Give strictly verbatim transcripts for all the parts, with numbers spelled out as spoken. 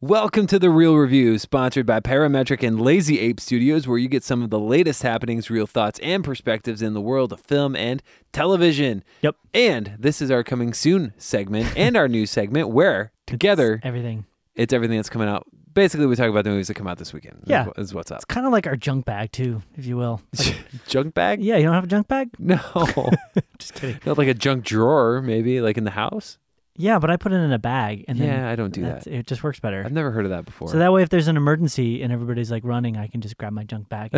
Welcome to The Real Review, sponsored by Parametric and Lazy Ape Studios, where you get some of the latest happenings, real thoughts, and perspectives in the world of film and television. Yep. And this is our coming soon segment and our new segment where together It's everything. it's everything that's coming out. Basically, we talk about the movies that come out this weekend. Yeah. Is, is what's up. It's kind of like our junk bag too, if you will. Like, Junk bag? yeah, you don't have a junk bag? No. Just kidding. Not like a junk drawer, maybe, like in the house? Yeah, but I put it in a bag, and then Yeah, I don't do that's- that. It just works better. I've never heard of that before. So that way, if there's an emergency and everybody's like running, I can just grab my junk bag.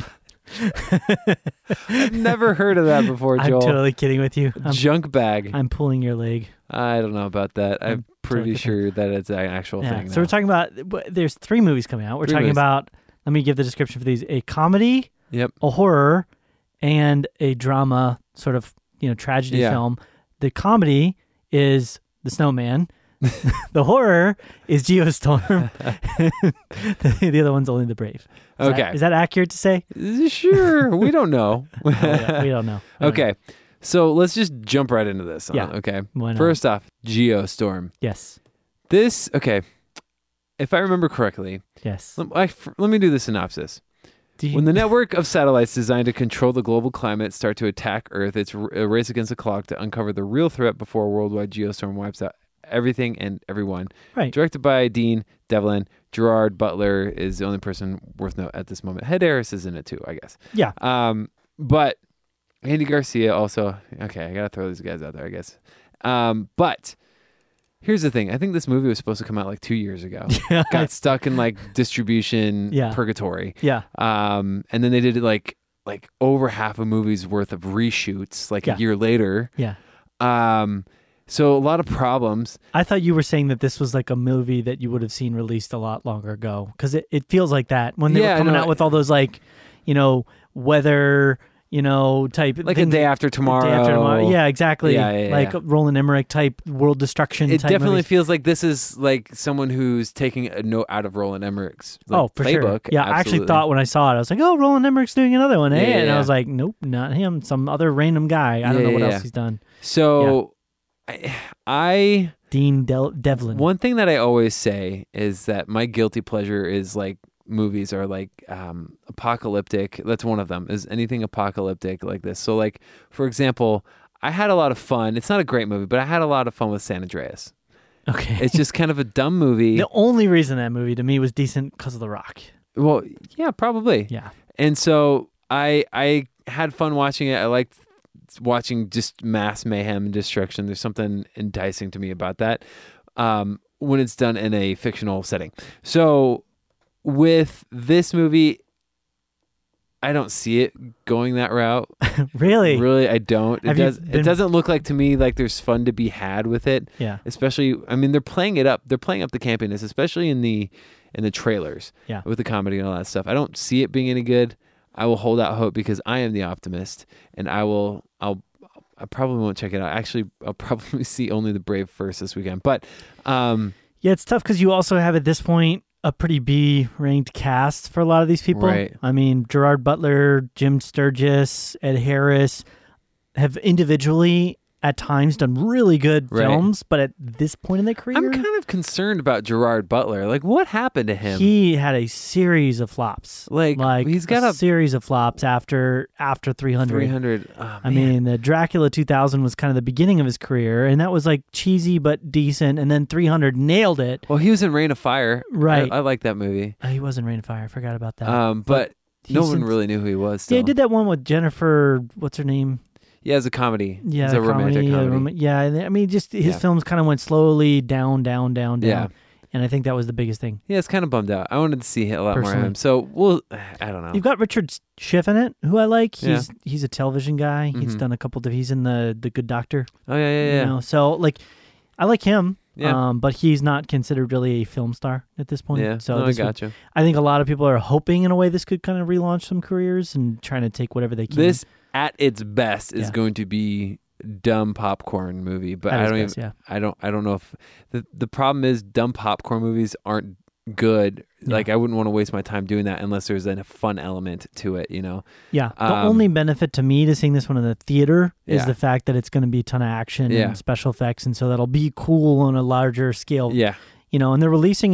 I've never heard of that before, I'm Joel. totally kidding with you. I'm, Junk bag. I'm pulling your leg. I don't know about that. I'm, I'm pretty totally sure that it's an actual Yeah. thing. So now. we're talking about. but There's three movies coming out. We're Three talking movies. about. Let me give the description for these: a comedy, Yep. a horror, and a drama, sort of you know tragedy Yeah. film. The comedy is The Snowman. The horror is Geostorm. the, the other one's Only the Brave. Is Okay. That, is that accurate to say? Sure. We don't know. Oh, yeah, we don't know. We don't Okay. So let's just jump right into this. huh? Yeah. Okay. Why not? First off, Geostorm. Yes. This, okay. If I remember correctly, Yes. let, I, let me do the synopsis. Do you, When the network of satellites designed to control the global climate start to attack Earth, it's r- a race against the clock to uncover the real threat before a worldwide geostorm wipes out everything and everyone. right. Directed by Dean Devlin. Gerard Butler is the only person worth note at this moment. Ed Harris is in it too, I guess. Yeah. Um, but Andy Garcia also. Okay, I gotta throw these guys out there, I guess. Um, but here's the thing. I think this movie was supposed to come out like two years ago. Got stuck in like distribution Yeah. purgatory. Yeah. Um, and then they did like like over half a movie's worth of reshoots like Yeah. a year later. Yeah. Um, so a lot of problems. I thought you were saying that this was like a movie that you would have seen released a lot longer ago because it, it feels like that when they Yeah, were coming no, out with all those like, you know, weather, you know, type Like things- a day after tomorrow. Day after tomorrow. Yeah, exactly. Yeah, yeah, like yeah. Roland Emmerich type world destruction. It type definitely movies. feels like this is like someone who's taking a note out of Roland Emmerich's like, oh, for playbook. sure. Yeah, I actually Absolutely. thought when I saw it, I was like, oh, Roland Emmerich's doing another one, eh? Yeah, yeah, and I yeah. was like, nope, not him. Some other random guy. I don't Yeah, know what yeah, else yeah. he's done. So, I, I Dean Del- Devlin. one thing that I always say is that my guilty pleasure is like movies are like um, apocalyptic. That's one of them. Is anything apocalyptic like this? So, like for example, I had a lot of fun. It's not a great movie, but I had a lot of fun with San Andreas. Okay. It's just kind of a dumb movie. the only reason that movie to me was decent because of The Rock. Well, yeah, probably. Yeah. And so I I had fun watching it. I liked watching just mass mayhem and destruction. There's something enticing to me about that um, when it's done in a fictional setting. So with this movie, I don't see it going that route. Really? Really, I don't. It Have you does. been- It doesn't look like to me like there's fun to be had with it. Yeah. Especially, I mean, they're playing it up. They're playing up the campiness, especially in the in the trailers. Yeah. With the comedy and all that stuff. I don't see it being any good. I will hold out hope because I am the optimist, and I will. I'll. I probably won't check it out. Actually, I'll probably see Only the Brave first this weekend. But, um, Yeah, it's tough because you also have at this point a pretty B-ranked cast for a lot of these people. Right. I mean, Gerard Butler, Jim Sturgis, Ed Harris have individually at times done really good Right. films, but at this point in their career, I'm kind of concerned about Gerard Butler. Like, what happened to him? he had a series of flops. Like, like he's got a a- series of flops after after three hundred. three hundred. Oh, I man. mean, the Dracula two thousand was kind of the beginning of his career, and that was like cheesy but decent. And then three hundred nailed it. Well, he was in Reign of Fire. Right. I, I like that movie. Oh, he was in Rain of Fire. I forgot about that. Um, but no he's one in- really knew who he was. Yeah, Still. he did that one with Jennifer. What's her name? Yeah, it's a comedy. Yeah, it's a the romantic comedy, uh, comedy. rom- yeah, and I mean, just his Yeah. films kind of went slowly down, down, down, down. Yeah. And I think that was the biggest thing. Yeah, it's kind of bummed out. I wanted to see a lot more of Personally. him. So we'll. I don't know. You've got Richard Schiff in it, who I like. Yeah. He's he's a television guy. He's Mhm. done a couple of. He's in the the Good Doctor. oh yeah, yeah, yeah. You know, so like, I like him. Yeah. Um, but he's not considered really a film star at this point. yeah. So no, I this would- gotcha. I think a lot of people are hoping in a way this could kind of relaunch some careers and trying to take whatever they can. This at its best is Yeah. going to be dumb popcorn movie, but At I its don't best, even. yeah. I don't. I don't know if the the problem is dumb popcorn movies aren't good. Yeah. Like I wouldn't want to waste my time doing that unless there's a fun element to it. You know. Yeah, the Um, only benefit to me to seeing this one in the theater is Yeah. the fact that it's going to be a ton of action Yeah. and special effects, and so that'll be cool on a larger scale. Yeah. You know, and they're releasing it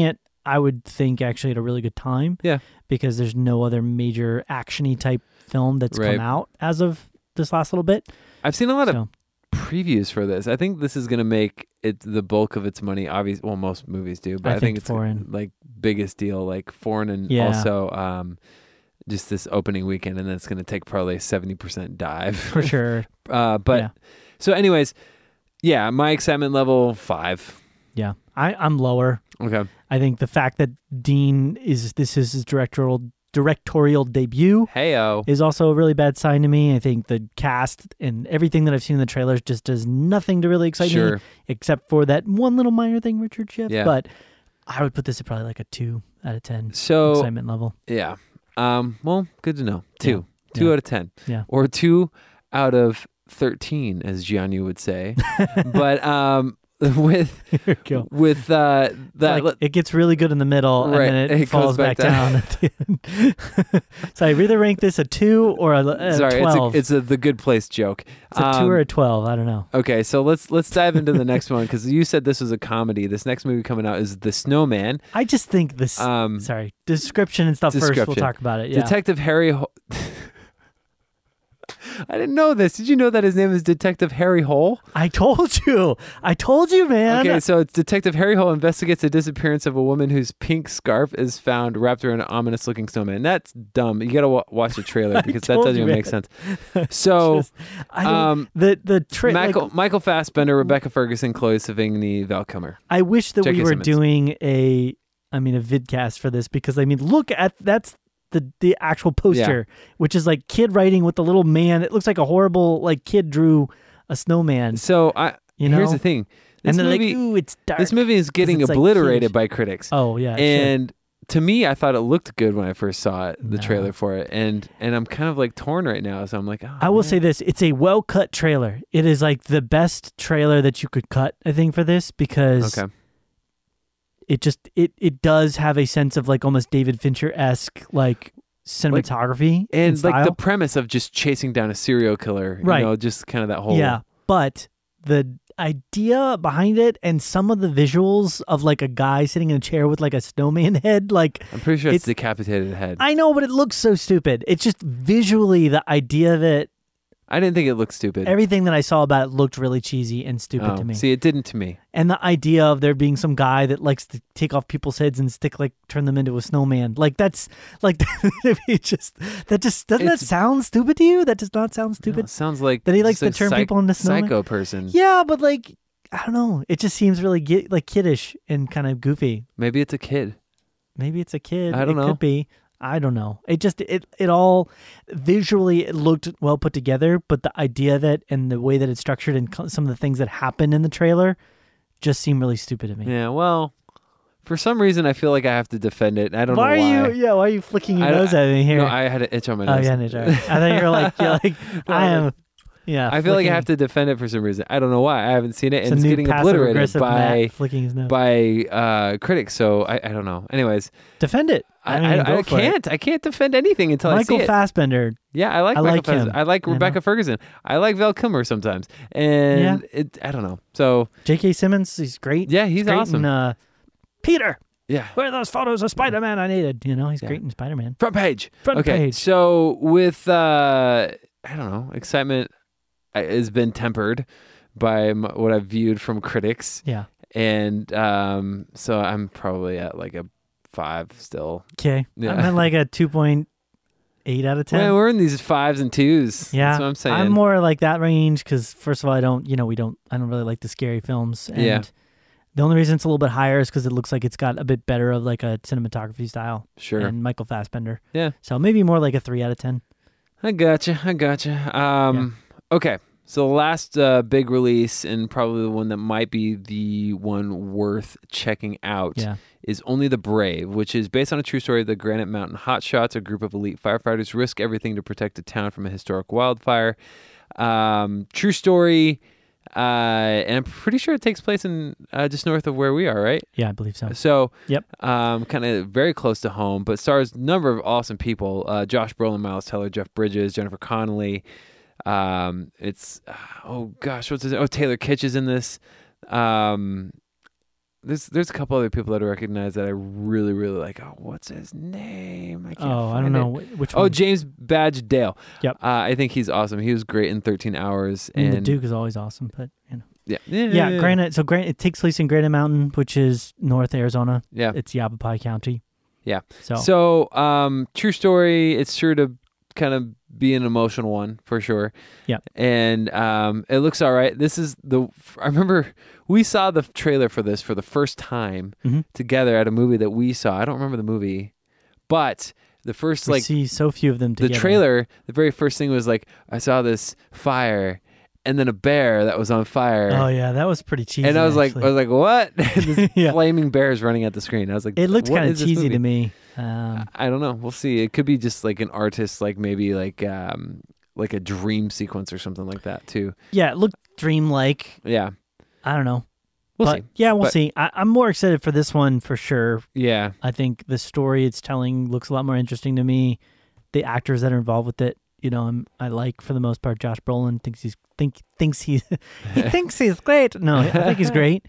I would think actually at a really good time. Yeah. Because there's no other major action-y type film that's Right. come out as of this last little bit. I've seen a lot So, of previews for this. I think this is going to make it the bulk of its money. Obviously, well, most movies do, but I I, think, think it's foreign. like biggest deal, like foreign, and Yeah. also um, just this opening weekend, and then it's going to take probably a seventy percent dive for sure. Uh, but Yeah. so, anyways, yeah, my excitement level five. Yeah. I, I'm lower. Okay. I think the fact that Dean is this is his directorial directorial debut Heyo. is also a really bad sign to me. I think the cast and everything that I've seen in the trailers just does nothing to really excite Sure. me, except for that one little minor thing, Richard Schiff. Yeah. But I would put this at probably like a two out of ten So excitement level. yeah. Um. Well, good to know. Two. Yeah. Two Yeah. out of ten. Yeah. Or two out of thirteen, as Gianni would say. But um, with Here we go. with uh that. Like, it gets really good in the middle, Right, and then it, it falls goes back back, down. at the end. So I either rank this a two or a, a Sorry, twelve. it's a, it's a the good place joke. It's a two Um, or a twelve. I don't know. Okay, so let's let's dive into the next one because you said this was a comedy. This next movie coming out is The Snowman. I just think this. Um, sorry, description and stuff first. We'll description. talk about it. Yeah. Detective Harry. Ho- I didn't know this. Did you know that his name is Detective Harry Hole? I told you. I told you, man. Okay, so it's Detective Harry Hole investigates the disappearance of a woman whose pink scarf is found wrapped around an ominous-looking snowman. That's dumb. You gotta wa- watch the trailer because that told doesn't you, even make man. sense. So, Just- I don't- um, the the tra- Michael, like, Michael Fassbender, Rebecca Ferguson, Chloe Sevigny, Val Kilmer. I wish that J K we were Simmons. doing a, I mean, a vidcast for this because I mean, look at that's the the actual poster, which is like kid writing with the little man. It looks like a horrible like kid drew a snowman. So I You here's know? the thing. This And they're movie, like, ooh, it's dark. this movie is getting it's, like, obliterated kiddish. by critics. Oh yeah, it should. And to me, I thought it looked good when I first saw it, the No. trailer for it, and and I'm kind of like torn right now. So I'm like, oh, I will man. say this: it's a well cut trailer. It is like the best trailer that you could cut, I think, for this because okay, it just it it does have a sense of like almost David Fincher esque like cinematography and and like style. the premise of just chasing down a serial killer, Right. You know, just kind of that whole Yeah, but the idea behind it and some of the visuals of like a guy sitting in a chair with like a snowman head, like I'm pretty sure it's, It's- decapitated head. I, I know, but it looks so stupid. It's just visually the idea of it. didn't think it looked stupid. Everything that I saw about it looked really cheesy and stupid Oh, to me. See, it didn't to me. And the idea of there being some guy that likes to take off people's heads and stick like turn them into a snowman, like that's like it just that just doesn't that It's- sound stupid to you? That does not sound No, stupid. it sounds like That he likes just to a turn psych- people into snowmen? psycho person. Yeah, but like I don't know. It just seems really gi- like kiddish and kind of goofy. Maybe it's a kid. Maybe it's a kid. I don't it know. Could be. I don't know. It just it it all visually it looked well put together, but the idea of it and the way that it's structured and co- some of the things that happen in the trailer just seem really stupid to me. Yeah. Well, for some reason, I feel like I have to defend it. I don't why know why. are you? Yeah, why are you flicking your I- nose at me here? No, I had an itch on my oh nose. yeah, no, sorry. I thought you were like you're like I am. Yeah, I feel like I flicking- have to defend it for some reason. I don't know why. I haven't seen it, It's and a it's new getting passive obliterated aggressive by Matt flicking his nose. by uh, critics. So I, I don't know. Anyways, Defend it. I, I, mean, I, go I for it. can't. I can't defend anything until Michael I see it. Fassbender. Yeah, I like I Michael like him, Fassbender. I like you Rebecca know? Ferguson. I like Val Kilmer sometimes, and it. I don't know. So J K. Simmons, he's great. yeah, he's great awesome. In, uh, Peter, yeah, where are those photos of Spider-Man I needed? You know, he's Yeah. great in Spider-Man. front page. Front okay, page. so with uh, I don't know, excitement uh, has been tempered by m- what I've viewed from critics. Yeah. And um, so I'm probably at like a five still. Okay. Yeah. I'm at like a two point eight out of ten. Well, we're in these fives and twos. yeah. That's what I'm saying. I'm more like that range because first of all, I don't, you know, we don't, I don't really like the scary films. And Yeah. the only reason it's a little bit higher is because it looks like it's got a bit better of like a cinematography style. Sure. And Michael Fassbender. Yeah. So maybe more like a three out of ten. I gotcha. I gotcha. Um, Okay. So the last uh, big release, and probably the one that might be the one worth checking out, Yeah. is Only the Brave, which is based on a true story of the Granite Mountain Hotshots, a group of elite firefighters risk everything to protect a town from a historic wildfire. Um, true story, uh, and I'm pretty sure it takes place in uh, just north of where we are, right? Yeah, I believe so. So, Yep. um, kind of very close to home, but stars a number of awesome people: uh, Josh Brolin, Miles Teller, Jeff Bridges, Jennifer Connelly. Um, it's oh gosh, what's his? Oh, Taylor Kitsch is in this. Um, there's there's a couple other people that I recognize that I really really like. Oh, what's his name? I can't Oh, I find don't know it. Wh- which Oh, one. James Badge Dale. Yep. Uh, I think he's awesome. He was great in thirteen hours. I mean, And the Duke is always awesome, but you know. yeah, yeah, Yeah, Granite. So Granite, it takes place in Granite Mountain, which is North Arizona. Yeah. It's Yavapai County. Yeah. So, So, um, true story. It's sure to kind of be an emotional one for sure. Yeah. And um, it looks all right. This is the. I remember we saw the trailer for this for the first time Mhm. together at a movie that we saw. I don't remember the movie, but the first we like see so few of them the together. trailer, the very first thing was like I saw this fire. And then a bear that was on fire. Oh yeah, that was pretty cheesy. and I was actually. like, I was like, what? this Yeah. flaming bear is running at the screen. I was like, it looked what kind of is this cheesy movie? to me. Um, I don't know. We'll see. It could be just like an artist, like maybe like um like a dream sequence or something like that too. yeah, it looked dreamlike. Yeah, I don't know. we'll but see. yeah, we'll But- see. I, I'm more excited for this one for sure. Yeah, I think the story it's telling looks a lot more interesting to me. The actors that are involved with it, you know, I'm, I like for the most part. Josh Brolin thinks he's think thinks he's he thinks he's great. No, I think he's great.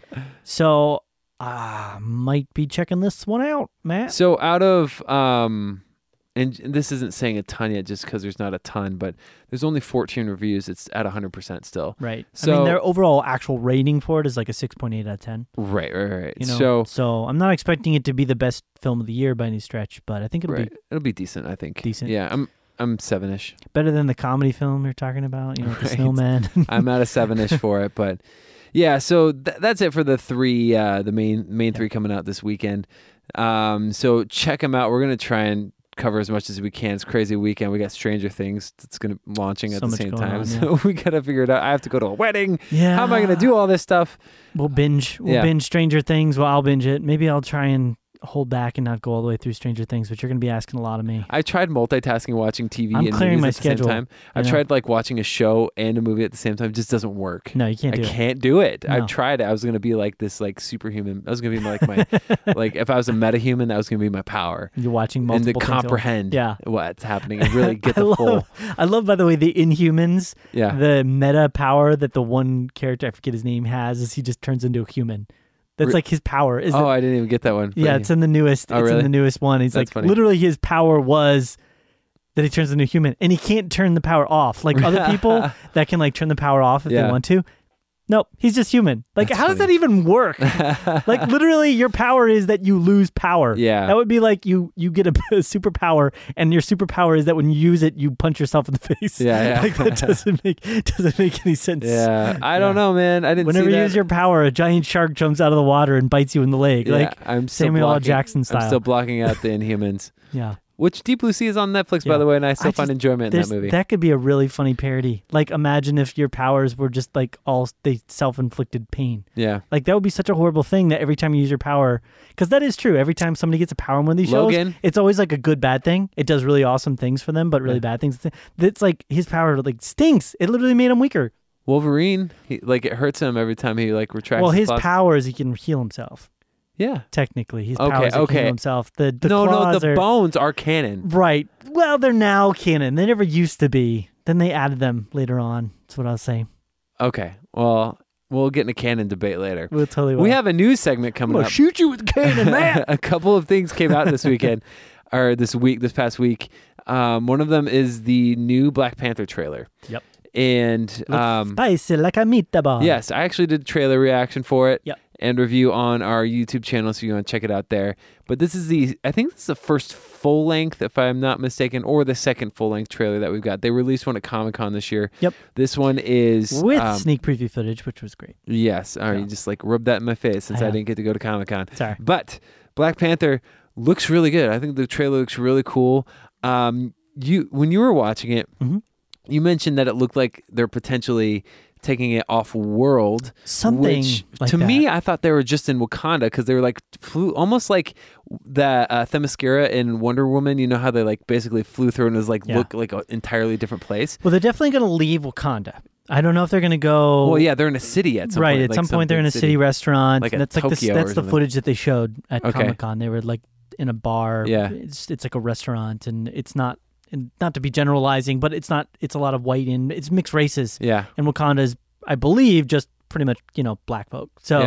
So I uh, might be checking this one out, Matt. So out of um, and this isn't saying a ton yet, just because there's not a ton, but there's only fourteen reviews. It's at one hundred percent still. Right. I So- mean, their overall actual rating for it is like a six point eight out of ten. Right, right, right. You know, so so I'm not expecting it to be the best film of the year by any stretch, but I think it'll right, be it'll be decent. I think Decent. Yeah, I'm I'm seven-ish. better than the comedy film you're talking about. You know, with the Right. snowman. I'm at a seven-ish for it, but yeah. So th- that's it for the three, uh, the main main three coming out this weekend. Um, so check them out. We're gonna try and cover as much as we can. It's a crazy weekend. We got Stranger Things that's gonna launching at So the much same going time, on, so we gotta figure it out. I have to go to a wedding. Yeah. How am I gonna do all this stuff? We'll binge. We'll Yeah. binge Stranger Things. Well, I'll binge it. Maybe I'll try and hold back and not go all the way through Stranger Things, but you're going to be asking a lot of me. I tried multitasking, watching T V I'm and clearing movies my at the schedule, same time. I've you know? tried like watching a show and a movie at the same time. It just doesn't work. No, you can't I do it. can't do it. No. I've tried it. I was gonna be like this, like superhuman. I was gonna be like my, like if I was a metahuman, that was gonna be my power, You're watching and multiple to things at once. comprehend Yeah. what's happening and really get I the love, full. I love, by the way, the Inhumans. Yeah. The meta power that the one character, I forget his name, has is he just turns into a human. That's Re- like his power. Is oh, it, I didn't even get that one. yeah, But- it's in the newest. Oh, it's really? in the newest one. He's That's like funny. literally his power was that he turns into a human, and he can't turn the power off. Like other people that can like turn the power off if Yeah. they want to. Nope, he's just human. Like, That's how does that funny. even work? Like, literally, your power is that you lose power. Yeah. that would be like you you get a, a superpower, and your superpower is that when you use it, you punch yourself in the face. Yeah, yeah. Like that doesn't make doesn't make any sense. yeah, I don't Yeah. know, man. I didn't. Whenever see you that. use your power, a giant shark jumps out of the water and bites you in the leg. yeah, Like, I'm still Samuel L. blocking- Jackson style. I'm still blocking out the Inhumans, yeah. which Deep Blue Sea is on Netflix, by Yeah. the way, and I still I find just- enjoyment in There's- that movie. That could be a really funny parody. Like, imagine if your powers were just like all they self-inflicted pain. yeah, Like, that would be such a horrible thing that every time you use your power, because that is true. Every time somebody gets a power in one of these Logan. shows, it's always like a good bad thing. It does really awesome things for them, but really Yeah. bad things. It's like his power like stinks. It literally made him weaker. Wolverine. He, like it hurts him every time he like retracts. well, his claws. power is he can heal himself. Yeah. Technically, his Okay, power is he can okay. heal himself. The, the no, no, claws the are, bones are canon. right. Well, they're now canon. They never used to be. Then they added them later on. That's what I was saying. Okay. Well, we'll get in a canon debate later. We'll totally. We have a news segment I'm coming gonna up. shoot you with a cannon, man. A couple of things came out this weekend, or this week, this past week. Um, one of them is the new Black Panther trailer. Yep. And um, Spicy like a meatball. yes, I actually did a trailer reaction for it. Yep. And review on our YouTube channel, so you want to check it out there. But this is the, I think this is the first full length, if I'm not mistaken, or the second full length trailer that we've got. They released one at Comic Con this year. Yep. This one is With um, sneak preview footage, which was great. yes. All right, Yeah. you just like rubbed that in my face since I I, have. didn't get to go to Comic Con. Sorry. But Black Panther looks really good. I think the trailer looks really cool. Um, you when you were watching it, Mhm. you mentioned that it looked like they're potentially taking it off world. Something Which, like to that. me, I thought they were just in Wakanda because they were like flew almost like the uh, Themyscira in Wonder Woman. You know how they like basically flew through and it was like Yeah. look like an entirely different place. Well, they're definitely going to leave Wakanda. I don't know if they're going to go. Well, yeah, they're in a city at some right. point. At like some point, they're in big a city, restaurant. Like and a that's like the, Tokyo that's or the something. footage that they showed at Okay. Comic Con. They were like in a bar. Yeah. It's it's like a restaurant, and it's not. And not to be generalizing, but it's not. It's a lot of white and it's mixed races. Yeah, And Wakanda is, I believe, just pretty much you know black folk. So yeah.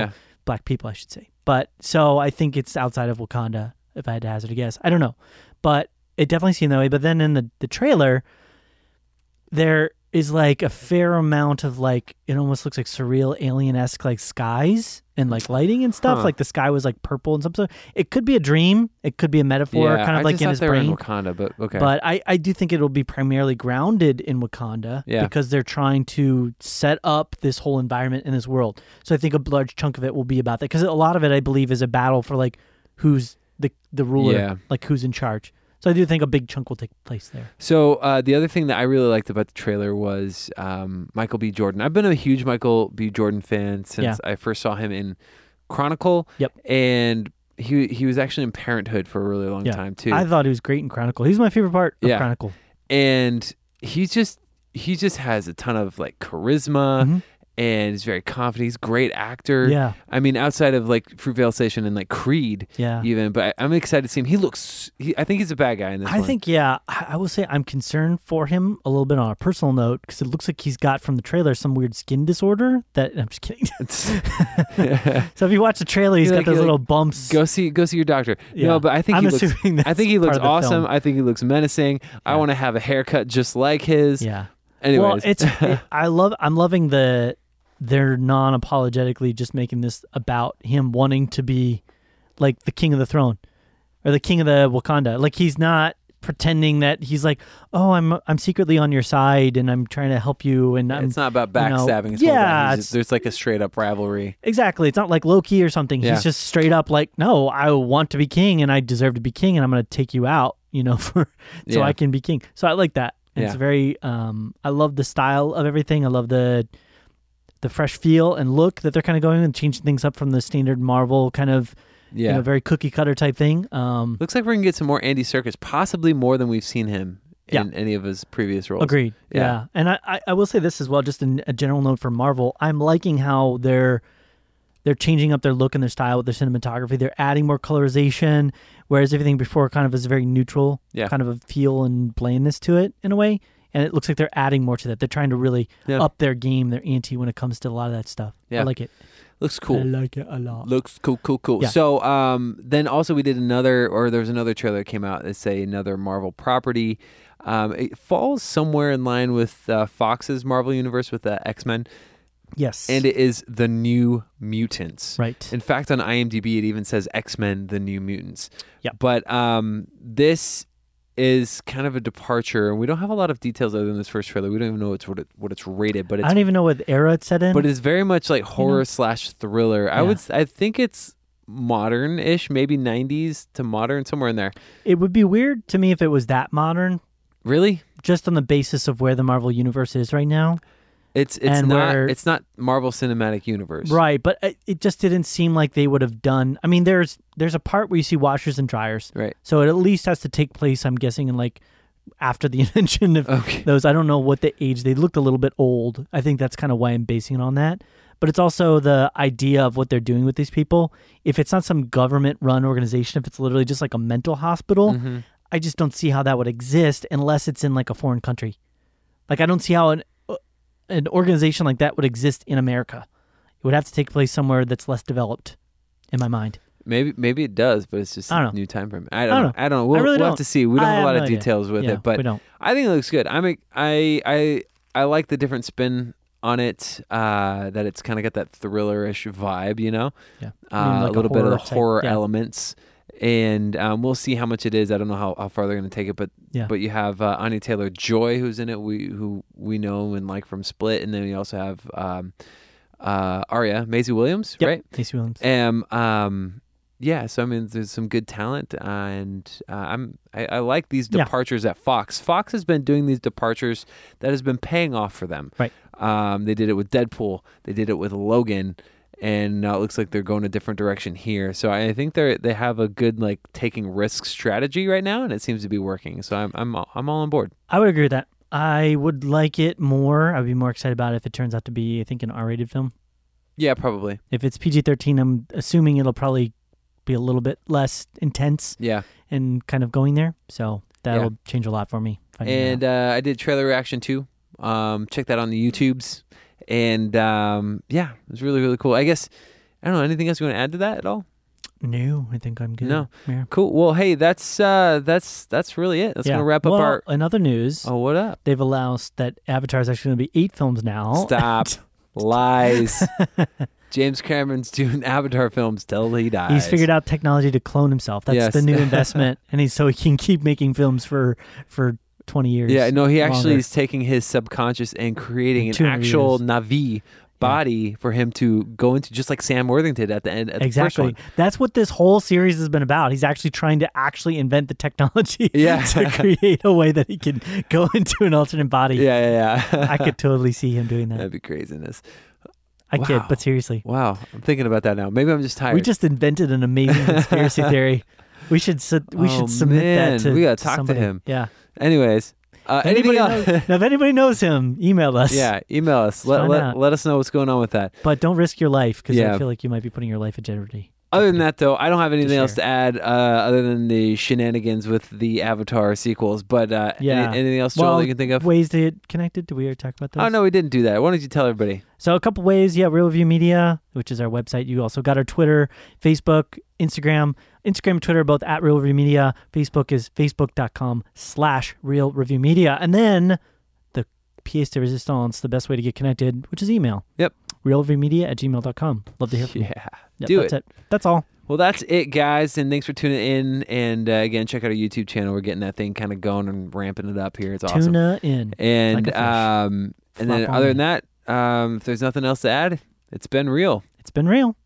black people, I should say. But so I think it's outside of Wakanda, if I had to hazard a guess. I don't know. But it definitely seemed that way. But then in the, the trailer, there is like a fair amount of like, it almost looks like surreal alien-esque like skies and like lighting and stuff. Huh. Like the sky was like purple and something. It could be a dream. It could be a metaphor, Yeah, kind of I like just in thought his they were brain. in Wakanda, but okay. But I, I do think it'll be primarily grounded in Wakanda Yeah. because they're trying to set up this whole environment in this world. So I think a large chunk of it will be about that because a lot of it, I believe, is a battle for like who's the the ruler, Yeah. like who's in charge. So I do think a big chunk will take place there. So uh, the other thing that I really liked about the trailer was um, Michael B. Jordan. I've been a huge Michael B. Jordan fan since Yeah. I first saw him in Chronicle. Yep. And he he was actually in Parenthood for a really long Yeah. time too. I thought he was great in Chronicle. He's my favorite part of Yeah. Chronicle. and he's just he just has a ton of like charisma. Mhm. And he's very confident. He's a great actor. Yeah. I mean, outside of like Fruitvale Station and like Creed, Yeah. even. But I, I'm excited to see him. He looks. He, I think he's a bad guy in this I one. think, yeah, I I will say I'm concerned for him a little bit on a personal note because it looks like he's got from the trailer some weird skin disorder that I'm just kidding. So if you watch the trailer, he's You're got like- those you're little like, bumps. go see go see your doctor. Yeah. No, but I think I'm he looks. assuming that's I think he part looks of the awesome. film. I think he looks menacing. I Yeah. want to have a haircut just like his. Yeah. Anyways, Well, it's it, I love I'm loving the they're non-apologetically just making this about him wanting to be like the king of the throne or the king of the Wakanda. Like he's not pretending that he's like, "Oh, I'm I'm secretly on your side and I'm trying to help you and I'm it's not about you know, backstabbing. It's yeah, more about he's it's- just- there's like a straight up rivalry. Exactly. It's not like Loki or something. Yeah. He's just straight up like, "No, I want to be king and I deserve to be king and I'm going to take you out, you know, for so Yeah. I can be king." So I like that. It's Yeah. very um I love the style of everything. I love the the fresh feel and look that they're kind of going and changing things up from the standard Marvel kind of Yeah. you know, very cookie cutter type thing. Um Looks like we're gonna get some more Andy Serkis, possibly more than we've seen him in any of his previous roles. Agreed. Yeah. Yeah. And I, I, I will say this as well, just in a general note for Marvel. I'm liking how they're they're changing up their look and their style with their cinematography. They're adding more colorization, whereas everything before kind of was very neutral, Yeah. kind of a feel and blandness to it in a way. And it looks like they're adding more to that. They're trying to really Yeah. up their game, their ante when it comes to a lot of that stuff. Yeah. I like it. Looks I cool. like it a lot. Looks cool, cool, cool. Yeah. So um, then also we did another, or there was another trailer that came out that say another Marvel property. Um, it falls somewhere in line with uh, Fox's Marvel universe with the X-Men, Yes. and it is the New Mutants. right. In fact, on IMDb, it even says X-Men: The New Mutants. Yeah. But um, this is kind of a departure, and we don't have a lot of details other than this first trailer. We don't even know it's what it, what it's rated, but I it's don't even know what era it's set in. but it's very much like horror slash thriller. I Yeah. would s- I think it's modern-ish, maybe nineties to modern, somewhere in there. it would be weird to me if it was that modern, Really? just on the basis of where the Marvel universe is right now. It's it's And not where- it's not Marvel Cinematic Universe. Right, but it, it just didn't seem like they would have done. I mean, there's there's a part where you see washers and dryers, Right. so it at least has to take place. I'm guessing in like after the invention of Okay. those. I don't know what the age. They looked a little bit old. I think that's kind of why I'm basing it on that. But it's also the idea of what they're doing with these people. If it's not some government-run organization, if it's literally just like a mental hospital, Mhm. I just don't see how that would exist unless it's in like a foreign country. Like I don't see how an uh, an organization like that would exist in America. It would have to take place somewhere that's less developed, in my mind. Maybe maybe it does, but it's just I a don't know. new time frame. I I don't, don't know. know. I don't know. We'll, I really we'll have don't. to see. We don't I have a have lot no of idea. details with Yeah, it, but we don't. I think it looks good. I'm a, I I I like the different spin on it. Uh, that it's kind of got that thriller-ish vibe, you know. Yeah, I mean, Uh, like a little bit of the horror type- horror yeah. elements, and um, we'll see how much it is. I don't know how, how far they're going to take it, but Yeah. but you have uh, Anya Taylor Joy who's in it. We who we know and like from Split, and then you also have um, uh, Arya Maisie Williams, Yep. right? Casey Williams. Um, um, yeah. So I mean, there's some good talent, uh, and uh, I'm I, I like these Yeah. departures at Fox. Fox has been doing these departures that has been paying off for them. Right. Um, they did it with Deadpool. They did it with Logan. And now it looks like they're going a different direction here. So I think they're they have a good like taking risk strategy right now, and it seems to be working. So I'm I'm I'm all on board. I would agree with that. I would like it more. I'd be more excited about it if it turns out to be, I think, an R-rated film. Yeah, probably. If it's P G thirteen, I'm assuming it'll probably be a little bit less intense Yeah. and kind of going there. So that'll Yeah. change a lot for me. finding that And out. uh, I did trailer reaction too. Um, check that on the YouTubes. And um, yeah, it was really really cool. I guess I don't know. Anything else you want to add to that at all? No, I think I'm good. No. Yeah. Cool. Well, hey, that's uh, that's that's really it. That's Yeah. gonna wrap up well, our. in other news, Oh, what up? they've announced that Avatar is actually going to be eight films now. Stop. Lies. James Cameron's doing Avatar films till he dies. He's figured out technology to clone himself. That's Yes. the new investment, and he's so he can keep making films for for twenty years. Yeah, no, he actually longer. is taking his subconscious and creating an two hundred actual years. Navi body for him to go into, just like Sam Worthington at the end. At Exactly. The first one. That's what this whole series has been about. He's actually trying to actually invent the technology Yeah. to create a way that he can go into an alternate body. Yeah, yeah, yeah. I could totally see him doing that. That'd be craziness. I kid, Wow. but seriously. Wow, I'm thinking about that now. Maybe I'm just tired. We just invented an amazing conspiracy theory. We should su- we Oh, should submit man. that to We gotta talk to somebody. him. Yeah. Anyways, uh, If anything anybody else? knows, now, if anybody knows him, email us. Yeah, email us. Let, Find let, out. let us know what's going on with that. But don't risk your life because Yeah. I feel like you might be putting your life in jeopardy. Other than that, though, I don't have anything else share. to add uh, other than the shenanigans with the Avatar sequels. But uh, Yeah. any, anything else, Joel, Well, you can think of? Ways to get connected? Did we already talk about those? Oh, no, we didn't do that. Why don't you tell everybody? So a couple ways, yeah, Real Review Media, which is our website. You also got our Twitter, Facebook, Instagram. Instagram and Twitter are both at Real Review Media. Facebook is facebook.com slash Real Review Media. And then the pièce de résistance, the best way to get connected, which is email. Yep. realreviewmedia at gmail dot com. Love to hear from you. Yeah, Yep, do that's it. it. That's all. Well, that's it, guys, and thanks for tuning in. And uh, again, check out our YouTube channel. We're getting that thing kind of going and ramping it up here. It's awesome. Tuna in. And like a fish. um, and then Flop on other in. than that, um, if there's nothing else to add, it's been real. It's been real.